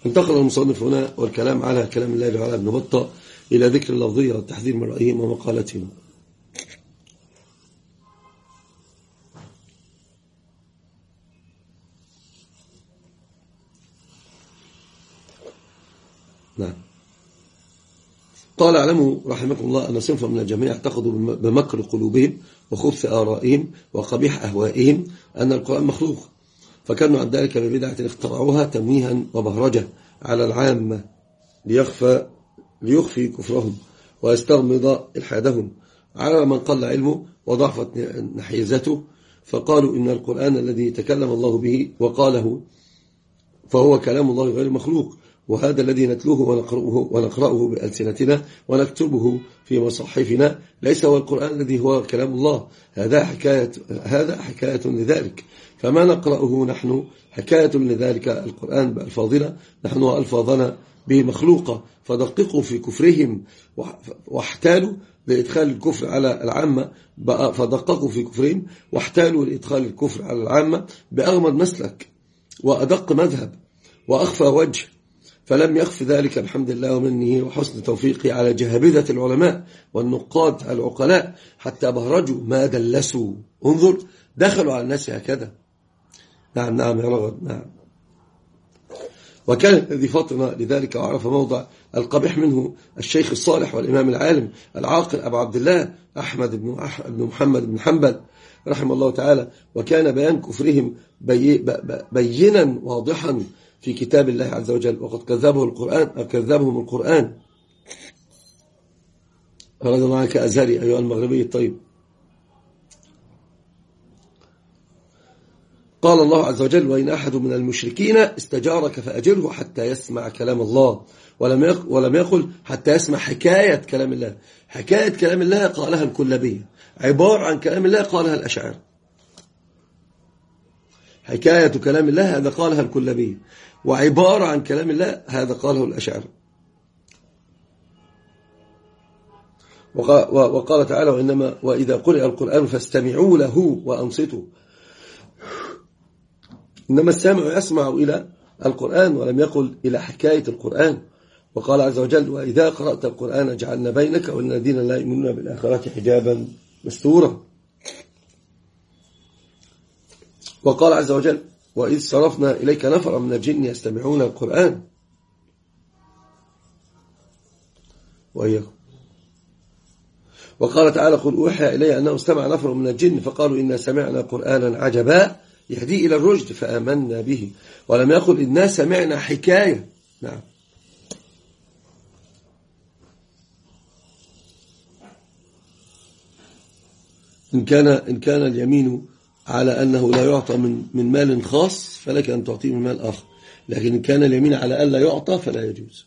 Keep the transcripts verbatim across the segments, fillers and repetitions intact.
انتقل المصنف هنا والكلام على كلام الله تعالى ابن بطة إلى ذكر اللفظية والتحذير من رأيهم ومقالتهم. نعم. قال اعلموا رحمكم الله أن صنفا من الجميع اعتقدوا بمكر قلوبهم وخبث آرائهم وقبيح أهوائهم أن القرآن مخلوق، فكانوا عن ذلك ببدعة اخترعوها تمويها وبهرجة على العامة ليخفى ليخفي كفرهم ويستغمض إلحادهم على من قل علمه وضعفت نحيزته، فقالوا إن القرآن الذي تكلم الله به وقاله فهو كلام الله غير مخلوق، وهذا الذي نتلوه ونقرأه, ونقرأه بألسنتنا ونكتبه في مصحفنا ليس هو القرآن الذي هو كلام الله. هذا حكاية, هذا حكاية لذلك، فما نقرأه نحن حكاية لذلك القرآن بألفاظنا نحن وألفاظنا به مخلوقة. فدققوا في كفرهم واحتالوا لإدخال الكفر على العامة فدققوا في كفرهم واحتالوا لإدخال الكفر على العامة بأغمض مسلك وأدق مذهب وأخفى وجه، فلم يخف ذلك بحمد الله ومنه وحسن توفيقه على جهابذة العلماء والنقاد العقلاء حتى بهرجوا ما دلسوا. انظر، دخلوا على الناس هكذا. نعم نعم يا رغد. نعم. وكان الذي فطن لذلك وعرف موضع القبيح منه الشيخ الصالح والإمام العالم العاقل أبو عبد الله أحمد بن محمد بن حنبل رحمه الله تعالى، وكان بيان كفرهم بي بينا واضحا في كتاب الله عز وجل، وقد كذبه القرآن أو كذبهم القرآن. أراد معك أزهري أيها المغربي الطيب. قال الله عز وجل: وإن أحد من المشركين استجارك فأجره حتى يسمع كلام الله، ولم ولم يقل حتى يسمع حكاية كلام الله. حكاية كلام الله قالها الكلابية، عبارة عن كلام الله قالها الأشاعرة. حكاية كلام الله هذا قالها الكلابية، وعبارة عن كلام الله هذا قاله الأشاعرة. وقال تعالى: وإنما وإذا قرئ القرآن فاستمعوا له وأنصتوا. إنما السامع يسمع إلى القرآن ولم يقل إلى حكاية القرآن. وقال عز وجل: وإذا قرأت القرآن جعلنا بينك والذين لا يؤمنون بالآخرة حجابا مستورا. وقال عز وجل: وإذ صرفنا إليك نفرا من الجن يستمعون القرآن. وإياكم. وقال تعالى: قل أوحي إلي أنه استمع نفر من الجن فقالوا إنا سمعنا قرآنا عجبا يهدي إلى الرشد فآمنا به، ولم يقل إنا سمعنا حكاية. نعم. إن كان إن كان اليمين على أنه لا يعطى من من مال خاص فلك أن تعطيه من مال آخر، لكن إن كان اليمين على ألا يعطى فلا يجوز.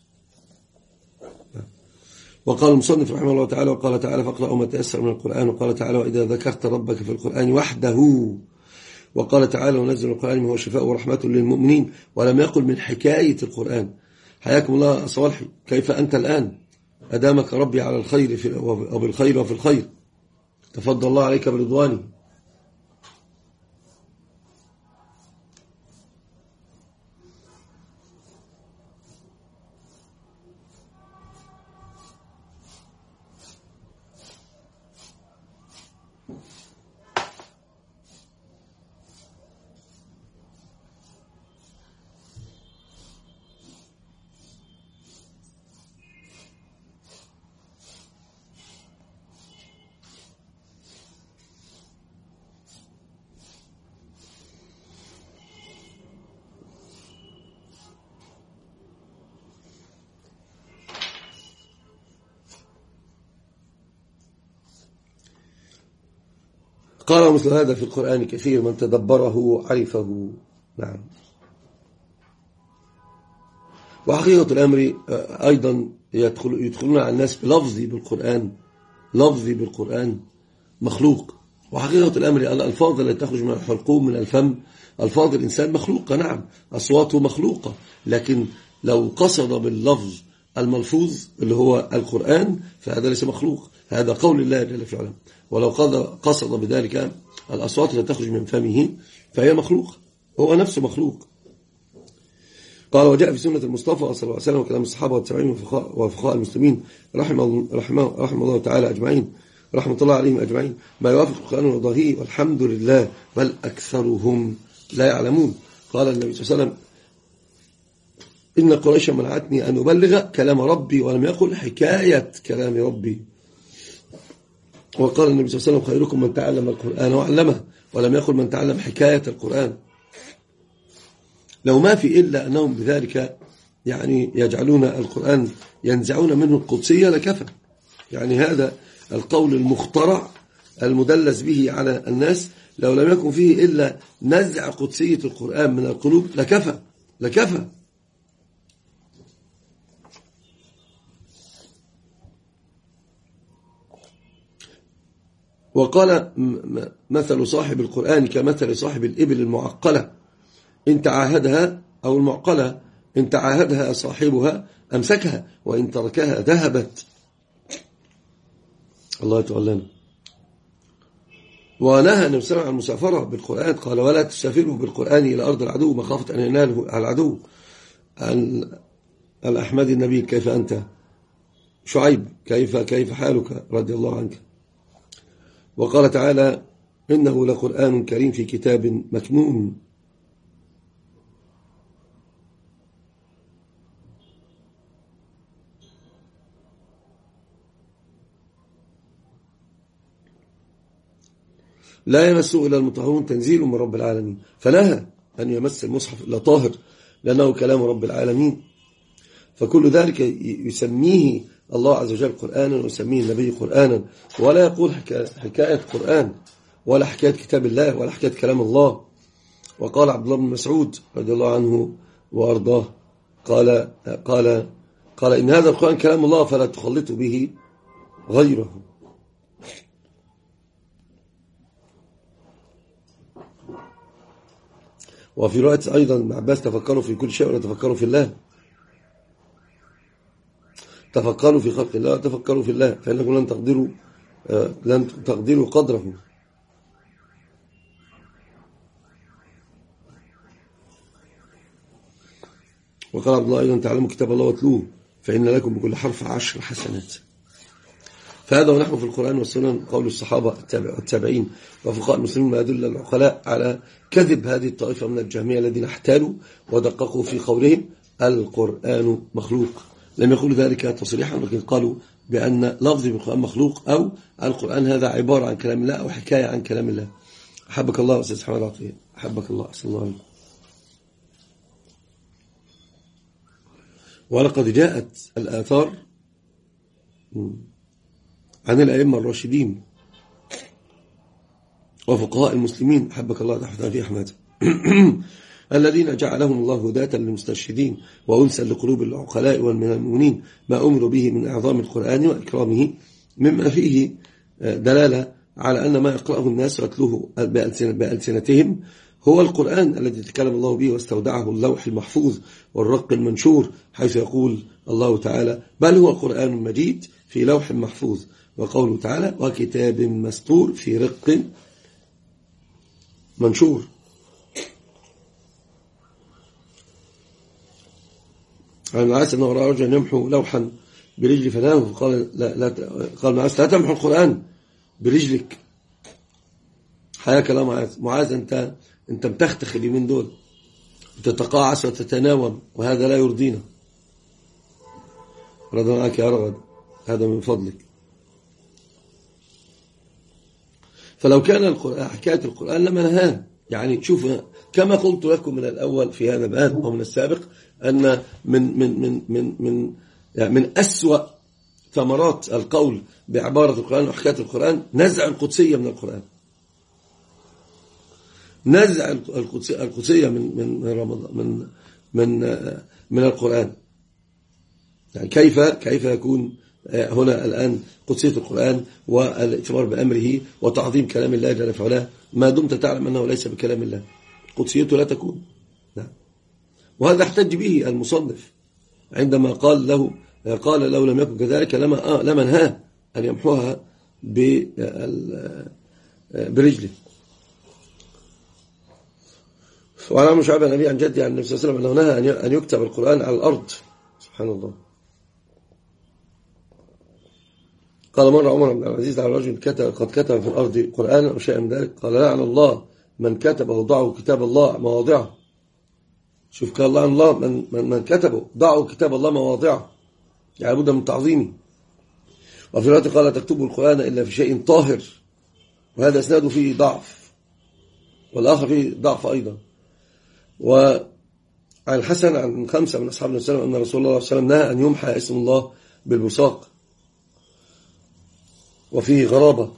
وقال المصنف رحمه الله تعالى: وقال تعالى: فاقرأوا ما تيسر من القرآن. وقال تعالى: وإذا ذكرت ربك في القرآن وحده. وقال تعالى: ونزل القرآن ما هو شفاء ورحمة للمؤمنين، ولم يقل من حكاية القرآن. حياكم الله صالحي، كيف أنت الآن؟ أدامك ربي على الخير وبالخير وفي الخير، تفضل الله عليك برضوانه. قال مثل هذا في القرآن كثير، من تدبره عرفه. نعم. وحقيقة الأمر أيضا يدخل يدخلون على الناس بلفظي بالقرآن، لفظي بالقرآن مخلوق. وحقيقة الأمر الألفاظ التي تخرج من الحلقوم من الفم ألفاظ الإنسان مخلوقة، نعم، أصواته مخلوقة، لكن لو قصد باللفظ الملفوظ اللي هو القرآن فهذا ليس مخلوق، هذا قول الله جل في علاه. ولو قصد بذلك الأصوات التي تخرج من فمه فهي مخلوق، هو نفسه مخلوق. قال وجاء في سنة المصطفى صلى الله عليه وسلم وكلام الصحابة والتابعين وفقهاء المسلمين رحمه رحمه رحمه الله تعالى أجمعين رحمة الله عليهم أجمعين ما يوافق القرآن ويرضاه والحمد لله بل أكثرهم لا يعلمون. قال النبي صلى الله عليه وسلم إن قريشا منعتني أن أبلغ كلام ربي ولم يقل حكاية كلام ربي. وقال النبي صلى الله عليه وسلم خيركم من تعلم القرآن وعلمه ولم يقل من تعلم حكاية القرآن. لو ما في إلا أنهم بذلك يعني يجعلون القرآن ينزعون منه القدسية لكفى. يعني هذا القول المخترع المدلس به على الناس لو لم يكن فيه إلا نزع قدسية القرآن من القلوب لكفى لكفى. وقال مثل صاحب القرآن كمثل صاحب الإبل المعقلة إن تعاهدها أو المعقلة إن تعاهدها صاحبها أمسكها وإن تركها ذهبت. الله يتعلم. ونهى النبي صلى الله عليه وسلم عن المسافرة بالقرآن قال ولا تسافروا بالقرآن إلى أرض العدو مخافة أن يناله العدو. عن الأحمد النبي كيف أنت شعيب كيف كيف حالك رضي الله عنك. وقال تعالى إنه لقرآن كريم في كتاب مكنون. لا يمسه إلا المطهرون تنزيل من رب العالمين. فنهى أن يمس المصحف إلا طاهر لأنه كلام رب العالمين. فكل ذلك يسميه الله عز وجل قرآنا ويسميه النبي قرآنا ولا يقول حكاية قرآن ولا حكاية كتاب الله ولا حكاية كلام الله. وقال عبد الله بن مسعود رضي الله عنه وأرضاه قال قال قال إن هذا القرآن كلام الله فلا تخلطوا به غيره. وفي رواية أيضا ابن عباس تفكروا في كل شيء ولا تفكروا في الله. تفكروا في خلق الله تفكروا في الله فإنكم لن تقدروا لن تقدروا قدره. وقال عبد الله أيضا تعلموا كتاب الله واتلوه فإن لكم بكل حرف عشر حسنات. فهذا ونحن في القرآن والسنن قول الصحابة التابعين وفقهاء المسلمين ما يدل العقلاء على كذب هذه الطائفة من الجهمية الذين احتالوا ودققوا في قولهم القرآن مخلوق. لم يقولوا ذلك تصريحا ولكن قالوا بأن لفظ القرآن مخلوق أو القرآن هذا عبارة عن كلام الله أو حكاية عن كلام الله. أحبك الله أستاذ حمد عطية أحبك الله أحسن الله عليك. ولقد جاءت الآثار عن الأئمة الراشدين وفقهاء المسلمين أحبك الله تحت في أحمد الذين جعلهم الله هداة للمسترشدين وأنسا لقلوب العقلاء والمؤمنين ما أمروا به من إعظام القرآن وإكرامه مما فيه دلالة على أن ما يقرأه الناس ويتلوه بألسنتهم هو القرآن الذي تكلم الله به واستودعه اللوح المحفوظ والرق المنشور حيث يقول الله تعالى بل هو قرآن مجيد في لوح محفوظ. وقوله تعالى وكتاب مسطور في رق منشور. عن العاس أنه رأى رجلا يمحو لوحا برجل فنام فقال لا لا قال العاس لا تمحو القرآن برجلك. حياك الله معاذ معاذ أنت أنت متختخ اليومين دول وتتقاعس وتتناوم وهذا لا يرضينا. رضا معك يا رغد هذا من فضلك. فلو كان حكاية القرآن لما نهاه. يعني شوف كما قلت لكم من الأول في هذا الباب ومن السابق أن من من من من من يعني من أسوأ ثمرات القول بعبارة القرآن وحكاية القرآن نزع القدسية من القرآن. نزع القدسية من من رمضان من من من القرآن. يعني كيف كيف يكون هنا الآن قدسية القرآن والاتمار بأمره وتعظيم كلام الله جل في علاه ما دمت تعلم أنه ليس بكلام الله قدسيته لا تكون. نعم. وهذا احتج به المصنف عندما قال له قال لو لم يكن كذلك لما آه لما نهاه أن يمحوها برجله. وعن عمرو شعبة النبي عن جدي عن النبي صلى الله عليه وسلم أنه نهى أن يكتب القرآن على الأرض. سبحان الله. قال مرة عمر بن العزيز على رجل كتب قد كتب في الأرض قرآن أو شيء من ذلك، قال لعن الله من كتبه ضعوا كتاب الله مواضعه. شوف قال الله عن الله من, من, من كتبه ضعوا كتاب الله مواضعه، يعني بد من تعظيمه. وفي رواية قال لا تكتبوا القرآن إلا في شيء طاهر، وهذا اسناده فيه ضعف، والآخر فيه ضعف أيضا. وعن الحسن عن خمسة من أصحاب النبي صلى الله عليه وسلم أن رسول الله صلى الله عليه وسلم نهى أن يمحى اسم الله بالبصاق، وفيه غرابة.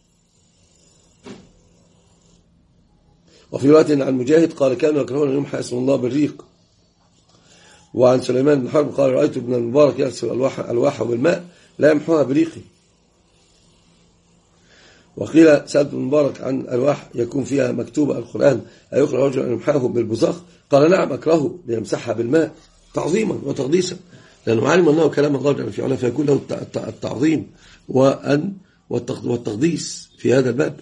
وفي رواية عن مجاهد قال كانوا يكرهون أن يمحى اسم الله بالريق. وعن سليمان بن حرب قال رأيت ابن المبارك يغسل ألواحه بالماء لا يمحوها بريقه. وقيل سألت ابن المبارك عن ألواح يكون فيها مكتوبة القرآن أيكره رجل أن يمحاه بالبزاق؟ قال نعم أكرهه ليمسحها بالماء تعظيما وتقديسا، لأنه علم أنه كلام الله جل في علاه، فيكون له التعظيم وأن والتقديس في هذا الباب.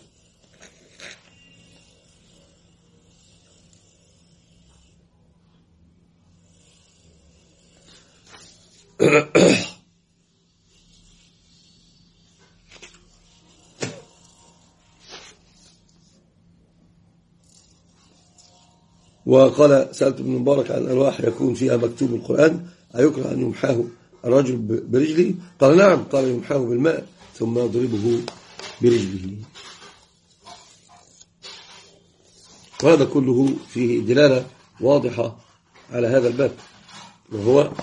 وقال سألت ابن مبارك عن الألواح يكون فيها مكتوب القرآن أيكره أن يمحاه الرجل برجله؟ قال نعم، قال يمحاه بالماء ثم يضربه برجله. وهذا كله فيه دلالة واضحة على هذا الباب، وهو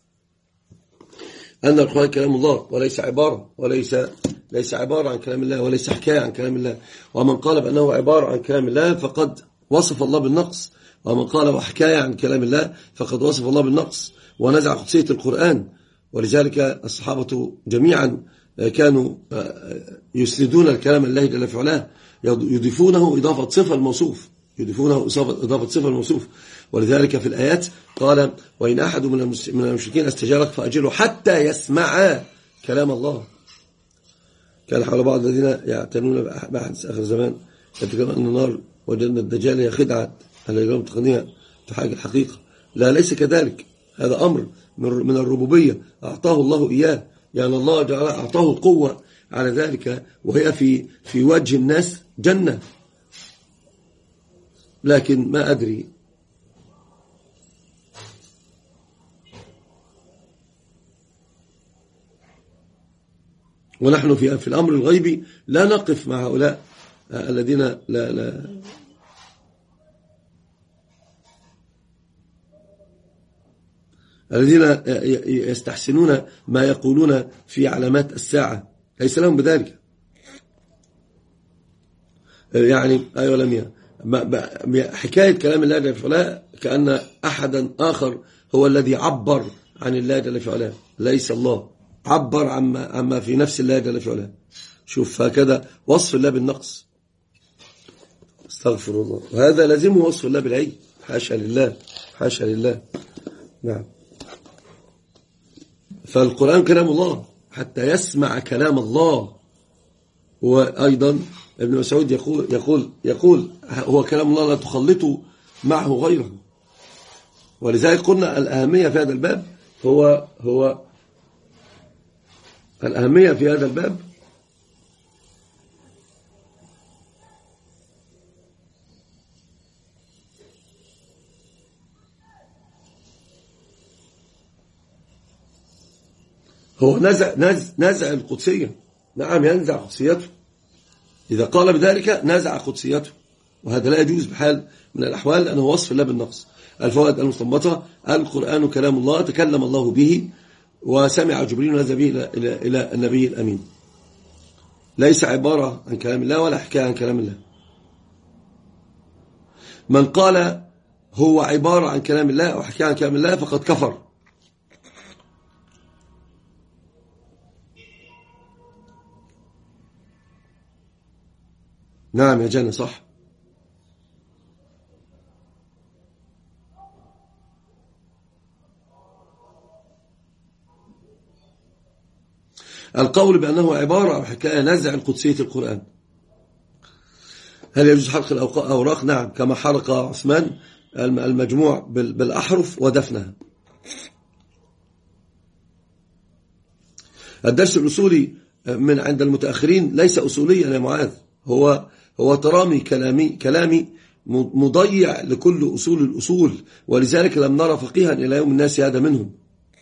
أن القرآن كلام الله وليس عبارة وليس ليس عبارة عن كلام الله وليس حكاية عن كلام الله. ومن قال بأنه عبارة عن كلام الله فقد وصف الله بالنقص، ومن قال وحكاية عن كلام الله فقد وصف الله بالنقص ونزع قدسية القرآن. ولذلك الصحابة جميعا كانوا يسندون الكلام الله جل في علاه، يضيفونه إضافة صفة الموصوف، يضيفونه إضافة صفة الموصوف. ولذلك في الآيات قال وإن أحد من المشركين استجارك فأجره حتى يسمع كلام الله. كان حول بعض الذين يعتنون بأحدث آخر الزمان يتكلم أن النار وجدنا الدجال هي خدعة على إجرام تقنية تحاجة الحقيقة. لا، ليس كذلك، هذا أمر من الربوبية أعطاه الله إياه، يعني الله جعل أعطاه القوة على ذلك، وهي في في وجه الناس جنة. لكن ما أدري ونحن في في الأمر الغيبي لا نقف مع هؤلاء الذين لا لا الذين يستحسنون ما يقولون في علامات الساعة، ليس لهم بذلك. يعني أيوة لم حكاية كلام الله جل في علاه كأن أحدا آخر هو الذي عبر عن الله جل في علاه، ليس الله عبر عما, عما في نفس الله جل في علاه. شوف هكذا وصف الله بالنقص، استغفر الله، وهذا لازمه وصف الله بالعيب، حاشا لله حاشا لله. نعم، فالقرآن كلام الله حتى يسمع كلام الله. وأيضا ابن مسعود يقول يقول يقول هو كلام الله لا تخلطوا معه غيره. ولذلك قلنا الأهمية في هذا الباب هو هو الأهمية في هذا الباب هو نزع نزع القدسية. نعم، ينزع قدسيته، إذا قال بذلك نزع قدسيته، وهذا لا يجوز بحال من الأحوال لأنه وصف الله بالنقص. الفوائد المستنبطة: القرآن كلام الله تكلم الله به وسمع جبريل هذا به إلى إلى النبي الأمين، ليس عبارة عن كلام الله ولا حكاية عن كلام الله. من قال هو عبارة عن كلام الله أو حكاية عن كلام الله فقد كفر. نعم يا جنة، صح. القول بأنه عبارة عن حكاية نزع القدسية القرآن. هل يجوز حرق الأوراق؟ نعم، كما حرق عثمان المجموع بالأحرف ودفنها. الدرس الأصولي من عند المتأخرين ليس أصوليا يا معاذ، هو هو ترامي كلامي كلامي مضيع لكل أصول الأصول، ولذلك لم نرى فقيها إلى يوم الناس هذا منهم.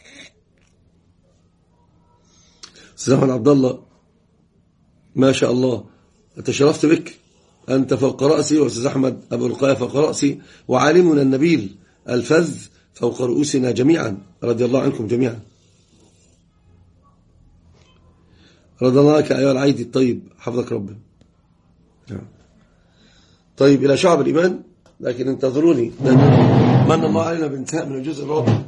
أستاذ أحمد عبد الله ما شاء الله، تشرفت بك، أنت فوق رأسي، وأستاذ أحمد أبو القاية فوق رأسي، وعالمنا النبيل الفذ فوق رؤوسنا جميعا، رضي الله عنكم جميعا. رضي الله عنك أيها العيدي الطيب، حفظك ربنا. طيب إلى شعب الإيمان، لكن انتظروني، من الله علينا بانتهاء من الجزء الرابع.